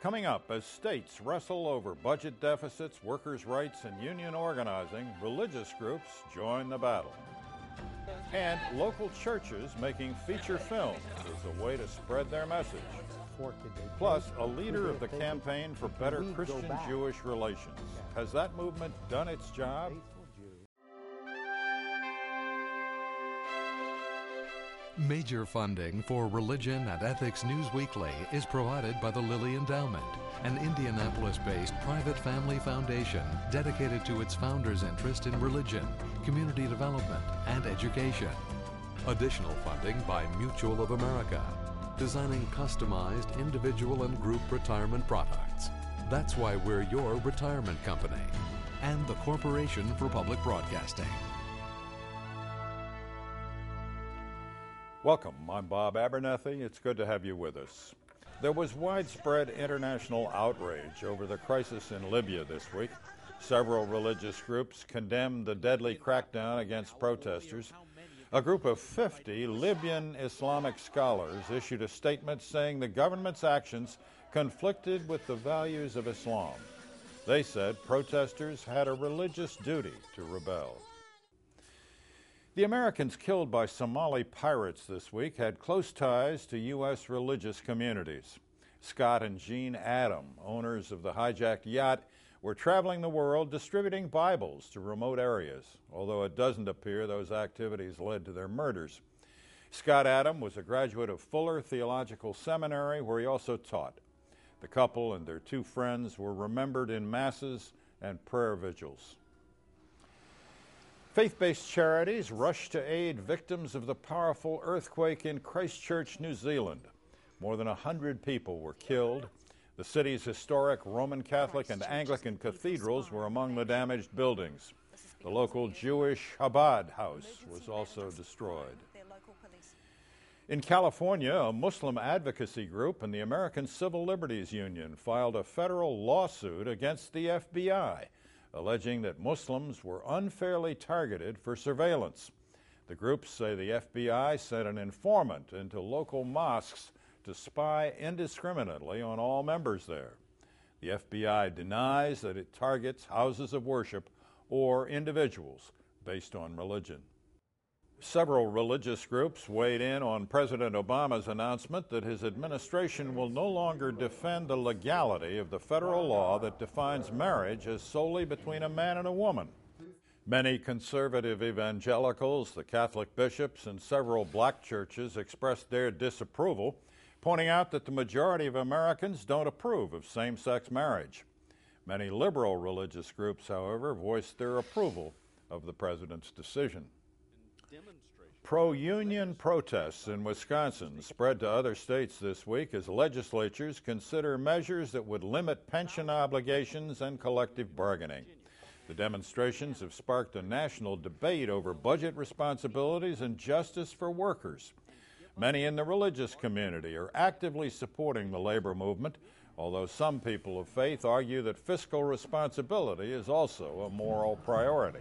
Coming up, as states wrestle over budget deficits, workers' rights, and union organizing, religious groups join the battle. And local churches making feature films as a way to spread their message. Plus, a leader of the Campaign for Better Christian-Jewish Relations. Has that movement done its job? Major funding for Religion and Ethics News Weekly is provided by the Lilly Endowment, an Indianapolis-based private family foundation dedicated to its founders' interest in religion, community development, and education. Additional funding by Mutual of America, designing customized individual and group retirement products. That's why we're your retirement company. And the Corporation for Public Broadcasting. Welcome, I'm Bob Abernethy. It's good to have you with us. There was widespread international outrage over the crisis in Libya this week. Several religious groups condemned the deadly crackdown against protesters. A group of 50 Libyan Islamic scholars issued a statement saying the government's actions conflicted with the values of Islam. They said protesters had a religious duty to rebel. The Americans killed by Somali pirates this week had close ties to U.S. religious communities. Scott and Jean Adam, owners of the hijacked yacht, were traveling the world distributing Bibles to remote areas, although it doesn't appear those activities led to their murders. Scott Adam was a graduate of Fuller Theological Seminary, where he also taught. The couple and their two friends were remembered in masses and prayer vigils. Faith-based charities rushed to aid victims of the powerful earthquake in Christchurch, New Zealand. More than 100 people were killed. The city's historic Roman Catholic and Anglican cathedrals were among the damaged buildings. The local Jewish Chabad house was also destroyed. In California, a Muslim advocacy group and the American Civil Liberties Union filed a federal lawsuit against the FBI, alleging that Muslims were unfairly targeted for surveillance. The groups say the FBI sent an informant into local mosques to spy indiscriminately on all members there. The FBI denies that it targets houses of worship or individuals based on religion. Several religious groups weighed in on President Obama's announcement that his administration will no longer defend the legality of the federal law that defines marriage as solely between a man and a woman. Many conservative evangelicals, the Catholic bishops, and several black churches expressed their disapproval, pointing out that the majority of Americans don't approve of same-sex marriage. Many liberal religious groups, however, voiced their approval of the president's decision. Pro-union protests in Wisconsin spread to other states this week as legislatures consider measures that would limit pension obligations and collective bargaining. The demonstrations have sparked a national debate over budget responsibilities and justice for workers. Many in the religious community are actively supporting the labor movement, although some people of faith argue that fiscal responsibility is also a moral priority.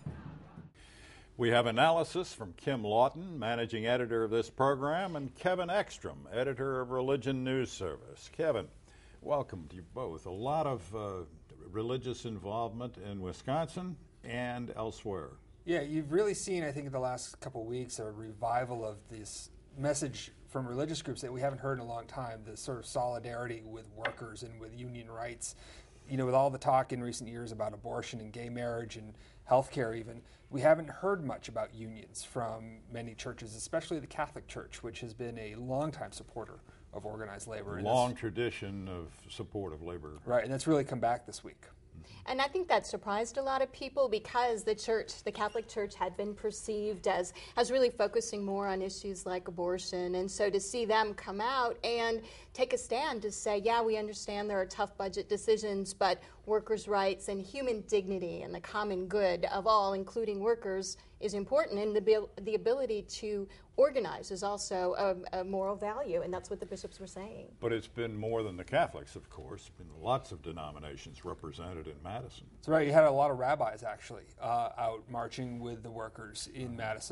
We have analysis from Kim Lawton, managing editor of this program, and Kevin Ekstrom, editor of Religion News Service. Kevin, welcome to you both. A lot of religious involvement in Wisconsin and elsewhere. Yeah, you've really seen, I think, in the last couple of weeks, a revival of this message from religious groups that we haven't heard in a long time, this sort of solidarity with workers and with union rights. You know, with all the talk in recent years about abortion and gay marriage and healthcare even, we haven't heard much about unions from many churches, especially the Catholic Church, which has been a longtime supporter of organized labor. Long tradition of support of labor. Right, and that's really come back this week. And I think that surprised a lot of people because the church, the Catholic Church, had been perceived as really focusing more on issues like abortion. And so to see them come out and take a stand to say, yeah, we understand there are tough budget decisions, but workers' rights and human dignity and the common good of all, including workers, is important. And the ability to organize is also a moral value, and that's what the bishops were saying. But it's been more than the Catholics, of course. Been lots of denominations represented in Madison. That's right. You had a lot of rabbis, actually, out marching with the workers in Madison.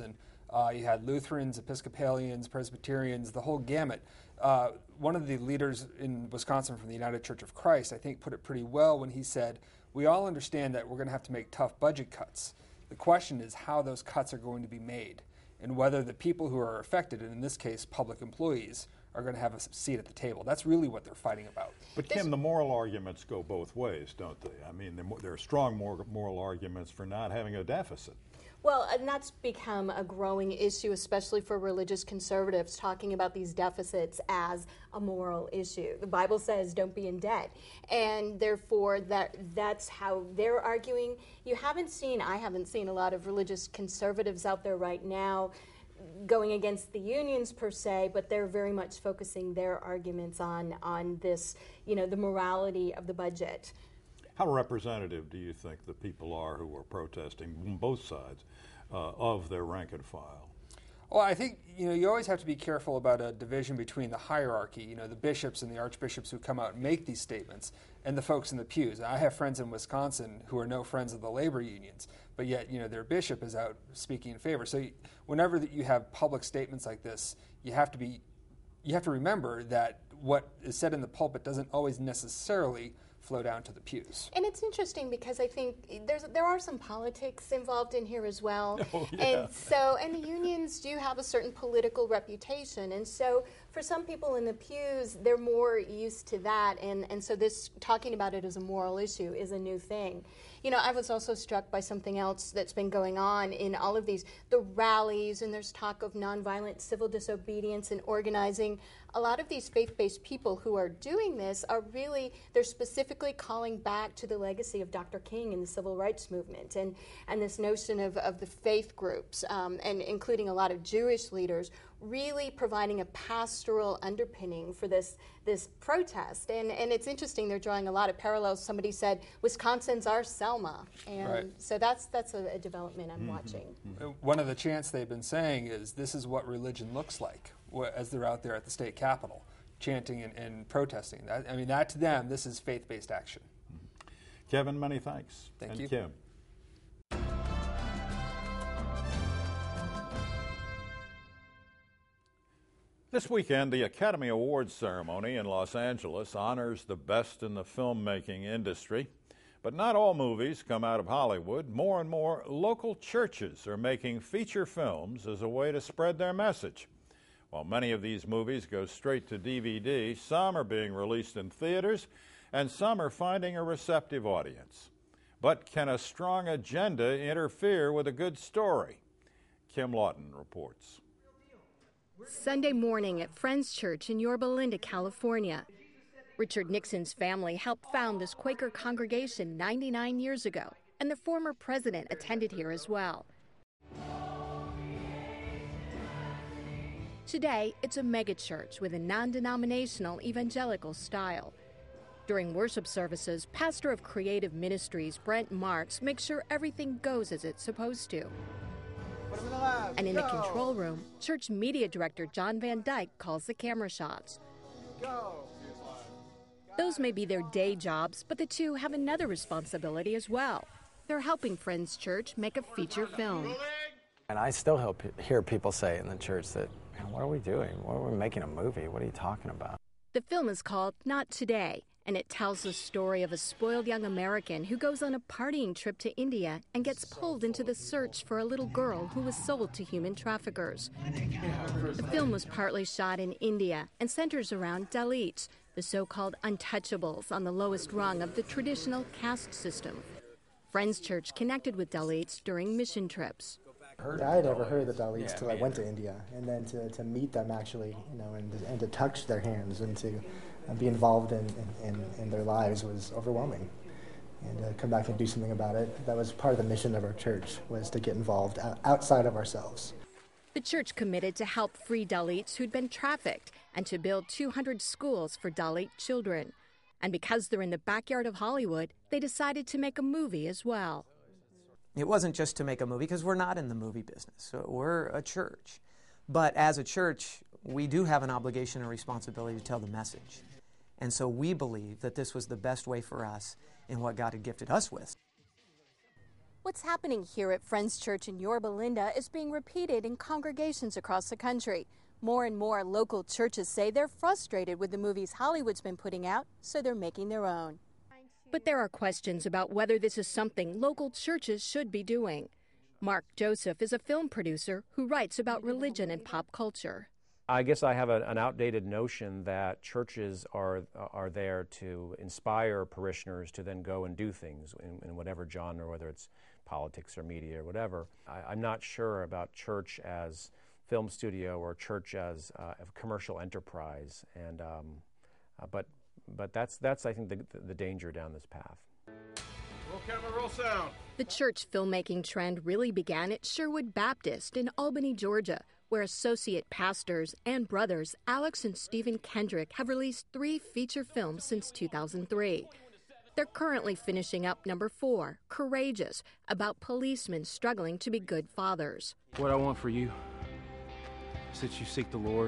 You had Lutherans, Episcopalians, Presbyterians, the whole gamut. One of the leaders in Wisconsin from the United Church of Christ, I think, put it pretty well when he said, we all understand that we're going to have to make tough budget cuts. The question is how those cuts are going to be made and whether the people who are affected, and in this case public employees, are going to have a seat at the table. That's really what they're fighting about. But Kim, the moral arguments go both ways, don't they? I mean, there are strong moral arguments for not having a deficit. Well, and that's become a growing issue, especially for religious conservatives, talking about these deficits as a moral issue. The Bible says don't be in debt, and therefore that's how they're arguing. I haven't seen a lot of religious conservatives out there right now going against the unions per se, but they're very much focusing their arguments on this, the morality of the budget. How representative do you think the people are who are protesting on both sides of their rank and file? Well, I think you always have to be careful about a division between the hierarchy, the bishops and the archbishops who come out and make these statements, and the folks in the pews. I have friends in Wisconsin who are no friends of the labor unions, but yet their bishop is out speaking in favor. So whenever you have public statements like this, you have to remember that what is said in the pulpit doesn't always necessarily flow down to the pews. And it's interesting because I think there are some politics involved in here as well. Oh, yeah. And the unions do have a certain political reputation. And so for some people in the pews, they're more used to that. And so this talking about it as a moral issue is a new thing. I was also struck by something else that's been going on in all of these, the rallies, and there's talk of nonviolent civil disobedience and organizing. A lot of these faith-based people who are doing this they're specifically calling back to the legacy of Dr. King and the civil rights movement and this notion of the faith groups, and including a lot of Jewish leaders, really providing a pastoral underpinning for this protest. And it's interesting, they're drawing a lot of parallels. Somebody said, Wisconsin's our Selma. And right. So that's a development I'm watching. One of the chants they've been saying is, this is what religion looks like as they're out there at the state capitol, chanting and protesting. That to them, this is faith-based action. Kevin, many thanks. Thank you. Kim. This weekend, the Academy Awards ceremony in Los Angeles honors the best in the filmmaking industry. But not all movies come out of Hollywood. More and more local churches are making feature films as a way to spread their message. While many of these movies go straight to DVD, some are being released in theaters, and some are finding a receptive audience. But can a strong agenda interfere with a good story? Kim Lawton reports. Sunday morning at Friends Church in Yorba Linda, California. Richard Nixon's family helped found this Quaker congregation 99 years ago, and the former president attended here as well. Today, it's a megachurch with a non-denominational evangelical style. During worship services, pastor of Creative Ministries, Brent Marks, makes sure everything goes as it's supposed to. And in the control room, church media director John Van Dyke calls the camera shots. Those may be their day jobs, but the two have another responsibility as well. They're helping Friends Church make a feature film. And I still hear people say in the church that, what are we doing? What are we making a movie? What are you talking about? The film is called Not Today, and it tells the story of a spoiled young American who goes on a partying trip to India and gets pulled into the search for a little girl who was sold to human traffickers. The film was partly shot in India and centers around Dalits, the so-called untouchables on the lowest rung of the traditional caste system. Friends Church connected with Dalits during mission trips. I had never heard of the Dalits till I went to India, and then to meet them actually, and to touch their hands and to be involved in their lives was overwhelming. And to come back and do something about it, that was part of the mission of our church, was to get involved outside of ourselves. The church committed to help free Dalits who'd been trafficked and to build 200 schools for Dalit children. And because they're in the backyard of Hollywood, they decided to make a movie as well. It wasn't just to make a movie, because we're not in the movie business. So we're a church. But as a church, we do have an obligation and responsibility to tell the message. And so we believe that this was the best way for us in what God had gifted us with. What's happening here at Friends Church in Yorba Linda is being repeated in congregations across the country. More and more local churches say they're frustrated with the movies Hollywood's been putting out, so they're making their own. But there are questions about whether this is something local churches should be doing. Mark Joseph is a film producer who writes about religion and pop culture. I guess I have an outdated notion that churches are there to inspire parishioners to then go and do things in whatever genre, whether it's politics or media or whatever. I'm not sure about church as film studio or church as a commercial enterprise, and but that's I think the danger down this path. Roll camera, roll sound. The church filmmaking trend really began at Sherwood Baptist in Albany, Georgia, where associate pastors and brothers Alex and Stephen Kendrick have released 3 feature films since 2003. They're currently finishing up number 4, Courageous, about policemen struggling to be good fathers. What I want for you is that you seek the Lord.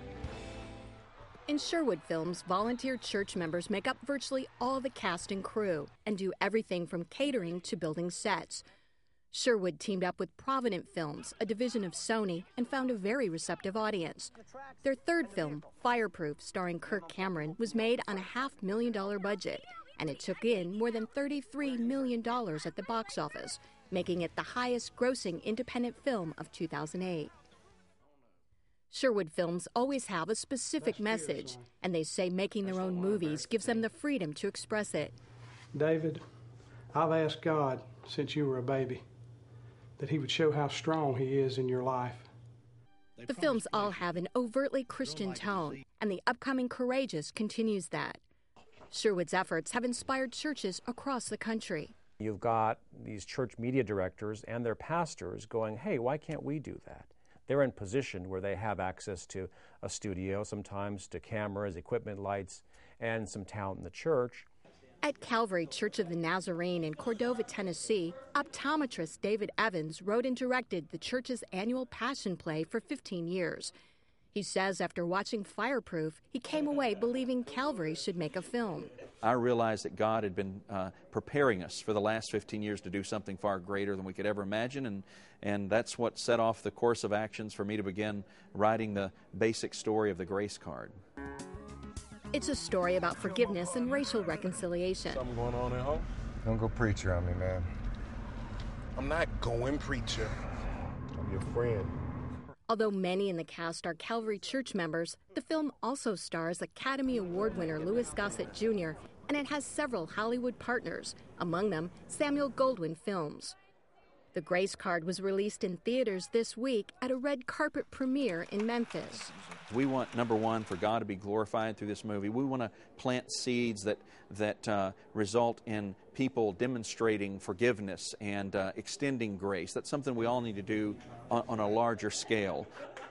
In Sherwood Films, volunteer church members make up virtually all the cast and crew and do everything from catering to building sets. Sherwood teamed up with Provident Films, a division of Sony, and found a very receptive audience. Their third film, Fireproof, starring Kirk Cameron, was made on a $500,000 budget, and it took in more than $33 million at the box office, making it the highest-grossing independent film of 2008. Sherwood Films always have a specific message, and they say making their own movies gives them the freedom to express it. David, I've asked God since you were a baby that he would show how strong he is in your life. The films all have an overtly Christian tone, and the upcoming Courageous continues that. Sherwood's efforts have inspired churches across the country. You've got these church media directors and their pastors going, hey, why can't we do that? They're in position where they have access to a studio, sometimes to cameras, equipment, lights, and some talent in the church. At Calvary Church of the Nazarene in Cordova, Tennessee, optometrist David Evans wrote and directed the church's annual Passion Play for 15 years. He says after watching Fireproof, he came away believing Calvary should make a film. I realized that God had been preparing us for the last 15 years to do something far greater than we could ever imagine, and that's what set off the course of actions for me to begin writing the basic story of the Grace Card. It's a story about forgiveness and racial reconciliation. Something going on at home? Don't go preacher on me, man. I'm not going preacher. I'm your friend. Although many in the cast are Calvary Church members, the film also stars Academy Award winner Louis Gossett Jr., and it has several Hollywood partners, among them Samuel Goldwyn Films. The Grace Card was released in theaters this week at a red carpet premiere in Memphis. We want, number one, for God to be glorified through this movie. We want to plant seeds that result in people demonstrating forgiveness and extending grace. That's something we all need to do on a larger scale.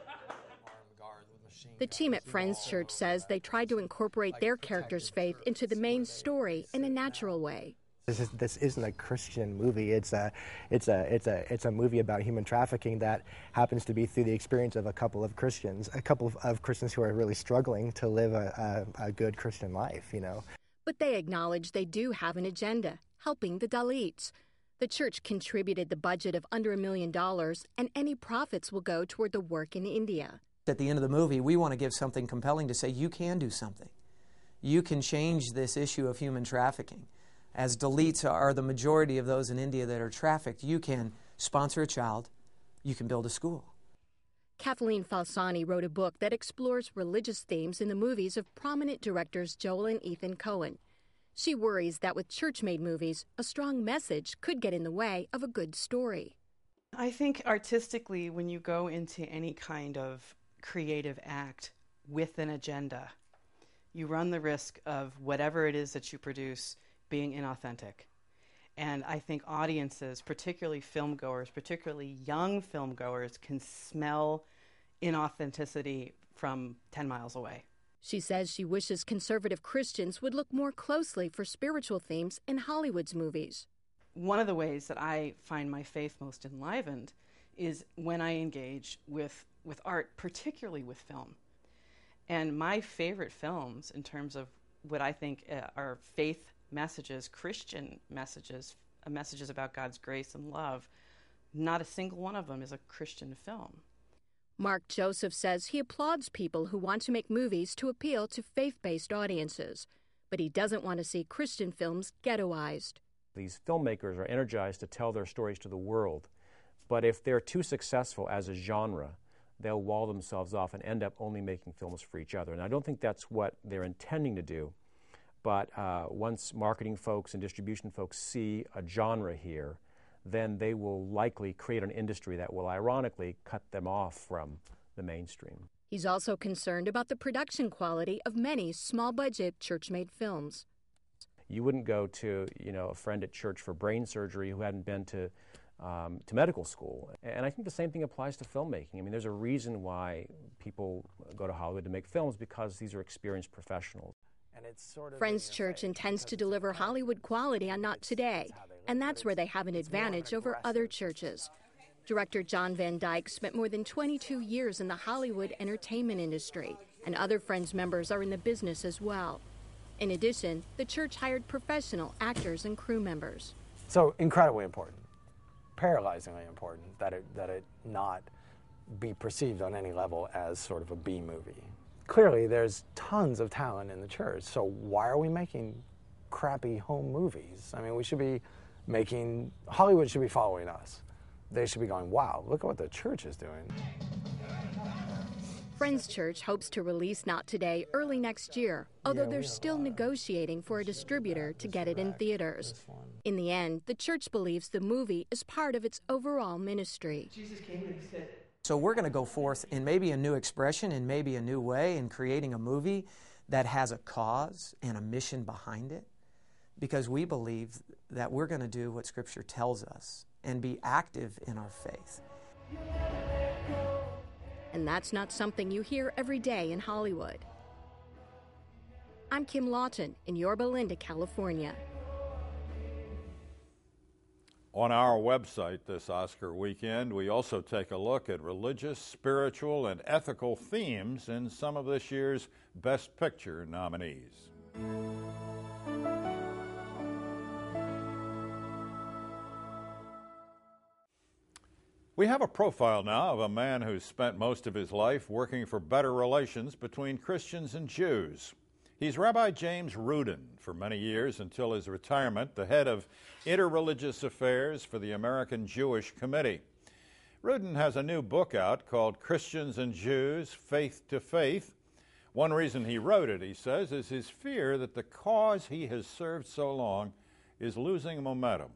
The team at Friends Church says they tried to incorporate their characters' faith into the main story in a natural way. This isn't a Christian movie. It's a movie about human trafficking that happens to be through the experience of a couple of Christians who are really struggling to live a good Christian life, you know. But they acknowledge they do have an agenda, helping the Dalits. The church contributed the budget of under $1 million, and any profits will go toward the work in India. At the end of the movie, we want to give something compelling to say you can do something. You can change this issue of human trafficking. As Dalits are the majority of those in India that are trafficked, you can sponsor a child, you can build a school. Kathleen Falsani wrote a book that explores religious themes in the movies of prominent directors Joel and Ethan Coen. She worries that with church-made movies, a strong message could get in the way of a good story. I think artistically, when you go into any kind of creative act with an agenda, you run the risk of whatever it is that you produce being inauthentic. And I think audiences, particularly filmgoers, particularly young filmgoers, can smell inauthenticity from 10 miles away. She says she wishes conservative Christians would look more closely for spiritual themes in Hollywood's movies. One of the ways that I find my faith most enlivened is when I engage with art, particularly with film. And my favorite films, in terms of what I think are faith messages, Christian messages, messages about God's grace and love, not a single one of them is a Christian film. Mark Joseph says he applauds people who want to make movies to appeal to faith-based audiences, but he doesn't want to see Christian films ghettoized. These filmmakers are energized to tell their stories to the world, but if they're too successful as a genre, they'll wall themselves off and end up only making films for each other. And I don't think that's what they're intending to do. But once marketing folks and distribution folks see a genre here, then they will likely create an industry that will ironically cut them off from the mainstream. He's also concerned about the production quality of many small-budget church-made films. You wouldn't go to, a friend at church for brain surgery who hadn't been to medical school. And I think the same thing applies to filmmaking. I mean, there's a reason why people go to Hollywood to make films, because these are experienced professionals. And it's sort of Friends Church intends to deliver Hollywood quality on Not Today, and that's where they have an advantage over other churches. Director John Van Dyke spent more than 22 years in the Hollywood entertainment industry, and other Friends members are in the business as well. In addition, the church hired professional actors and crew members. So incredibly important, paralyzingly important, that it not be perceived on any level as sort of a B movie. Clearly, there's tons of talent in the church, so why are we making crappy home movies? I mean, we should be making, Hollywood should be following us. They should be going, wow, look at what the church is doing. Friends Church hopes to release Not Today early next year, although they're still negotiating for a distributor to get it in theaters. In the end, the church believes the movie is part of its overall ministry. Jesus came and said, So we're going to go forth in maybe a new expression, in maybe a new way, in creating a movie that has a cause and a mission behind it, because we believe that we're going to do what Scripture tells us and be active in our faith. And that's not something you hear every day in Hollywood. I'm Kim Lawton in Yorba Linda, California. On our website this Oscar weekend, we also take a look at religious, spiritual, and ethical themes in some of this year's Best Picture nominees. We have a profile now of a man who's spent most of his life working for better relations between Christians and Jews. He's Rabbi James Rudin, for many years until his retirement, the head of interreligious affairs for the American Jewish Committee. Rudin has a new book out called Christians and Jews, Faith to Faith. One reason he wrote it, he says, is his fear that the cause he has served so long is losing momentum.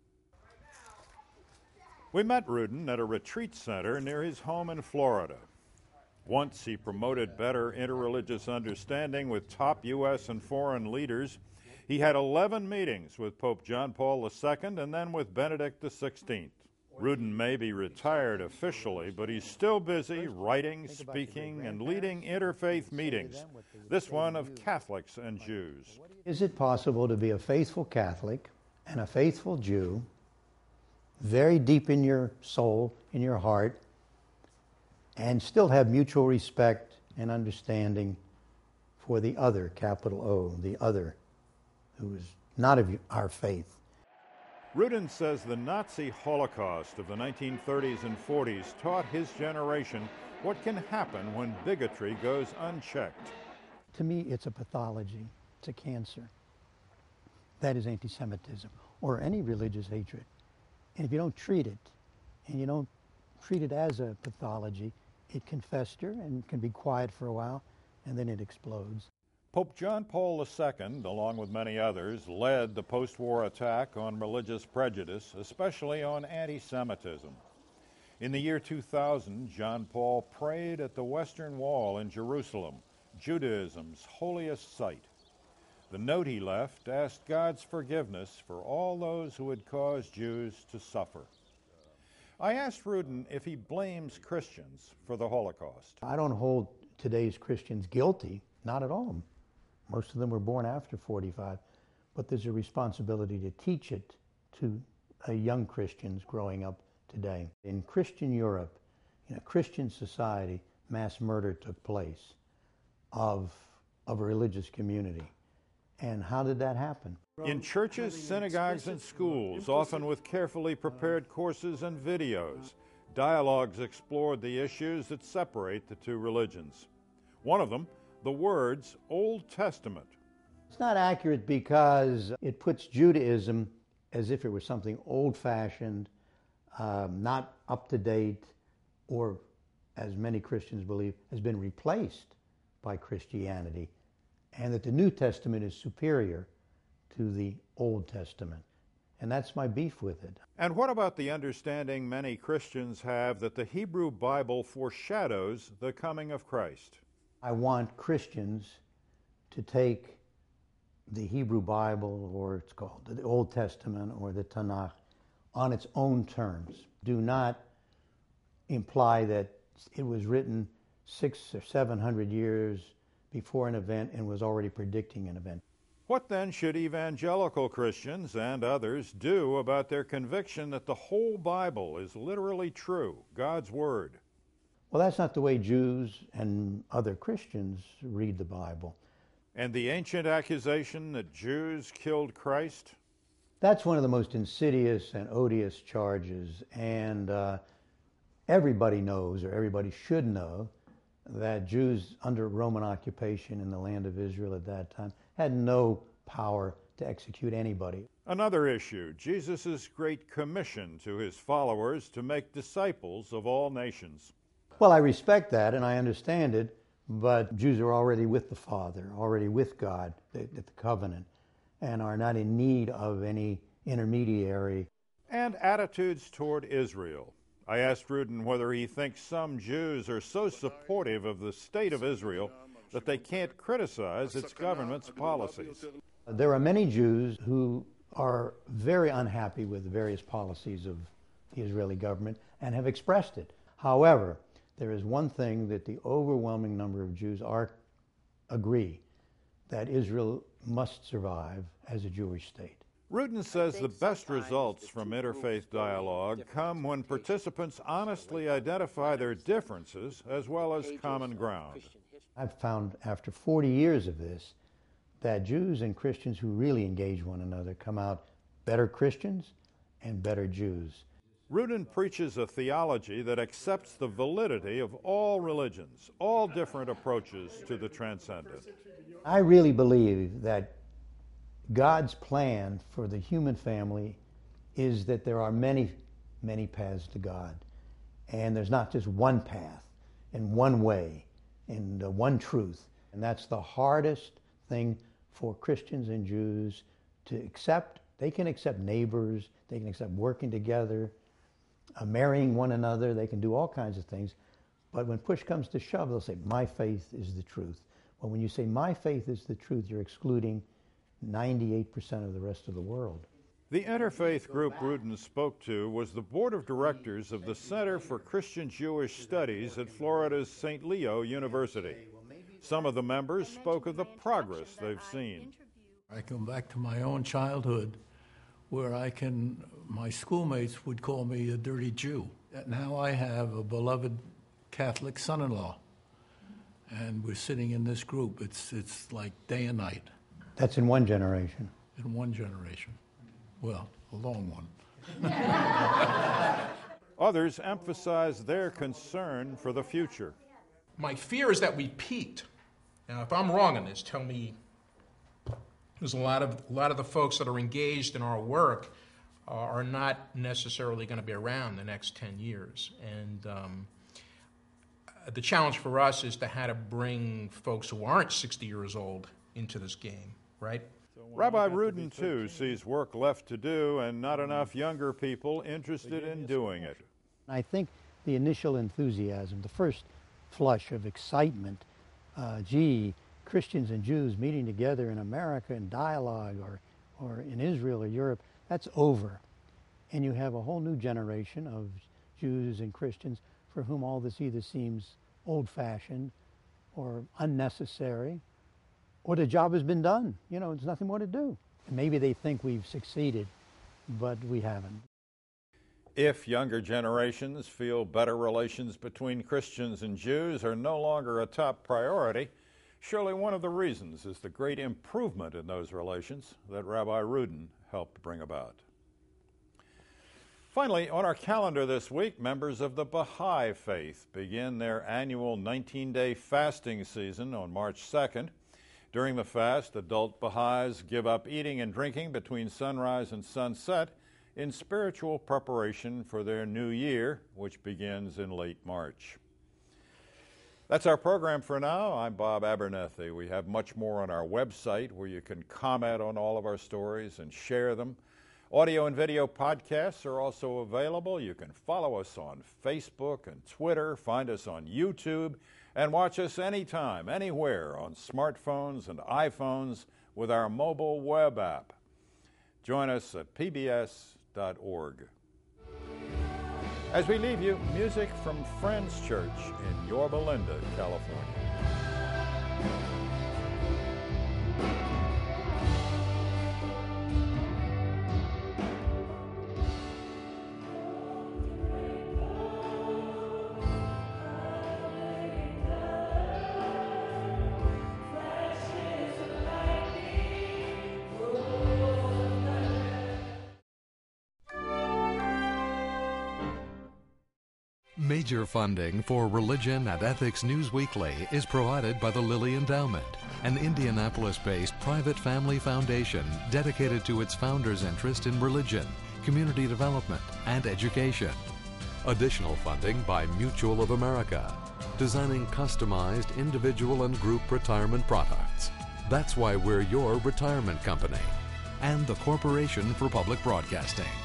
We met Rudin at a retreat center near his home in Florida. Once he promoted better interreligious understanding with top U.S. and foreign leaders. He had 11 meetings with Pope John Paul II and then with Benedict XVI. Rudin may be retired officially, but he's still busy writing, speaking, and leading interfaith meetings, this one of Catholics and Jews. Is it possible to be a faithful Catholic and a faithful Jew, very deep in your soul, in your heart, and still have mutual respect and understanding for the other, capital O, the other, who is not of our faith? Rudin says the Nazi Holocaust of the 1930s and 40s taught his generation what can happen when bigotry goes unchecked. To me, it's a pathology. It's a cancer. That is anti-Semitism, or any religious hatred. And if you don't treat it, and you don't treat it as a pathology, it can fester and can be quiet for a while, and then it explodes. Pope John Paul II, along with many others, led the post-war attack on religious prejudice, especially on anti-Semitism. In the year 2000, John Paul prayed at the Western Wall in Jerusalem, Judaism's holiest site. The note he left asked God's forgiveness for all those who had caused Jews to suffer. I asked Rudin if he blames Christians for the Holocaust. I don't hold today's Christians guilty, not at all. Most of them were born after 45, but there's a responsibility to teach it to young Christians growing up today. In Christian Europe, in a Christian society, mass murder took place of a religious community. And how did that happen? In churches, synagogues, and schools, often with carefully prepared courses and videos, dialogues explored the issues that separate the two religions. One of them, the words Old Testament. It's not accurate because it puts Judaism as if it was something old-fashioned, not up-to-date, or, as many Christians believe, has been replaced by Christianity, and that the New Testament is superior to the Old Testament. And that's my beef with it. And what about the understanding many Christians have that the Hebrew Bible foreshadows the coming of Christ? I want Christians to take the Hebrew Bible, or it's called the Old Testament or the Tanakh, on its own terms. Do not imply that it was written 600 or 700 years before an event and was already predicting an event. What then should evangelical Christians and others do about their conviction that the whole Bible is literally true, God's Word? Well, that's not the way Jews and other Christians read the Bible. And the ancient accusation that Jews killed Christ? That's one of the most insidious and odious charges, and everybody knows, or everybody should know, that Jews under Roman occupation in the land of Israel at that time had no power to execute anybody. Another issue, Jesus' great commission to his followers to make disciples of all nations. Well, I respect that and I understand it, but Jews are already with the Father, already with God at the covenant, and are not in need of any intermediary. And attitudes toward Israel. I asked Rudin whether he thinks some Jews are so supportive of the state of Israel that they can't criticize its government's policies. There are many Jews who are very unhappy with the various policies of the Israeli government and have expressed it. However, there is one thing that the overwhelming number of Jews agree, that Israel must survive as a Jewish state. Rudin says the best results from interfaith dialogue come when participants honestly identify their differences as well as common ground. I've found after 40 years of this that Jews and Christians who really engage one another come out better Christians and better Jews. Rudin preaches a theology that accepts the validity of all religions, all different approaches to the transcendent. I really believe that God's plan for the human family is that there are many, many paths to God. And there's not just one path and one way and one truth. And that's the hardest thing for Christians and Jews to accept. They can accept neighbors, they can accept working together, marrying one another, they can do all kinds of things. But when push comes to shove, they'll say, my faith is the truth. Well, when you say my faith is the truth, you're excluding 98% of the rest of the world. The interfaith group Rudin spoke to was the board of directors of the Center for Christian Jewish Studies at Florida's St. Leo University. Some of the members spoke of the progress they've seen. I come back to my own childhood where my schoolmates would call me a dirty Jew. Now I have a beloved Catholic son-in-law, and we're sitting in this group. It's like day and night. That's in one generation. In one generation. Well, a long one. Others emphasize their concern for the future. My fear is that we peaked. Now, if I'm wrong on this, tell me. There's a lot of the folks that are engaged in our work are not necessarily going to be around the next 10 years. And the challenge for us is to how to bring folks who aren't 60 years old into this game, right? Rabbi Rudin, too, sees work left to do and not enough younger people interested in doing it. I think the initial enthusiasm, the first flush of excitement, Christians and Jews meeting together in America in dialogue or in Israel or Europe, that's over. And you have a whole new generation of Jews and Christians for whom all this either seems old-fashioned or unnecessary, or the job has been done. You know, there's nothing more to do. And maybe they think we've succeeded, but we haven't. If younger generations feel better relations between Christians and Jews are no longer a top priority, Surely one of the reasons is the great improvement in those relations that Rabbi Rudin helped bring about. Finally, on our calendar this week, members of the Baha'i faith begin their annual 19-day fasting season on March 2nd. During the fast, adult Baha'is give up eating and drinking between sunrise and sunset in spiritual preparation for their new year, which begins in late March. That's our program for now. I'm Bob Abernethy. We have much more on our website where you can comment on all of our stories and share them. Audio and video podcasts are also available. You can follow us on Facebook and Twitter, find us on YouTube, and watch us anytime, anywhere on smartphones and iPhones with our mobile web app. Join us at pbs.org. As we leave you, music from Friends Church in Yorba Linda, California. Major funding for Religion and Ethics News Weekly is provided by the Lilly Endowment, an Indianapolis-based private family foundation dedicated to its founders' interest in religion, community development, and education. Additional funding by Mutual of America, designing customized individual and group retirement products. That's why we're your retirement company. And the Corporation for Public Broadcasting.